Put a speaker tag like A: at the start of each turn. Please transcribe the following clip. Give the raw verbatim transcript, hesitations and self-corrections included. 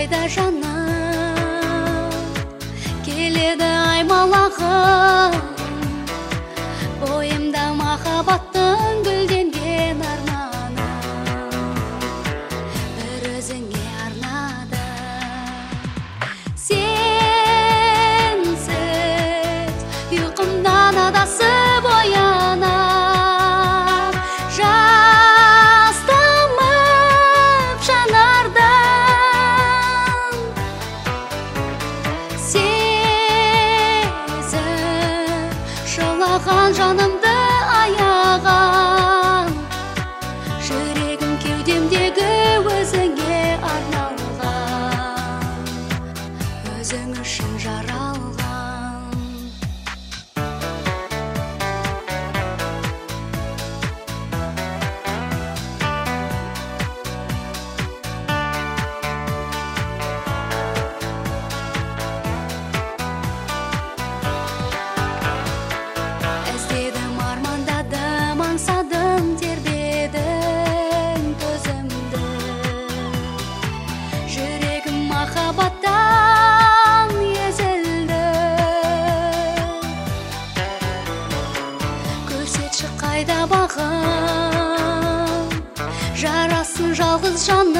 A: қайда жаным, келеді аймалағым, бойымда махаббаттың гүлденген арманым, бір өзіңе арнадым. Сенсіз ұйқымдан адасып оянам, жас тамып жанардан. Сезім жылаған жанымды аяған, жүрегім кеудемдегі өзіңе арналған, өзің үшін жаралған. Іздедім, армандадым, аңсадым, тербедің көзімді, жүрегім махаббаттан езілді. Көрсетші қайда бағым, жарасын жалғыз жан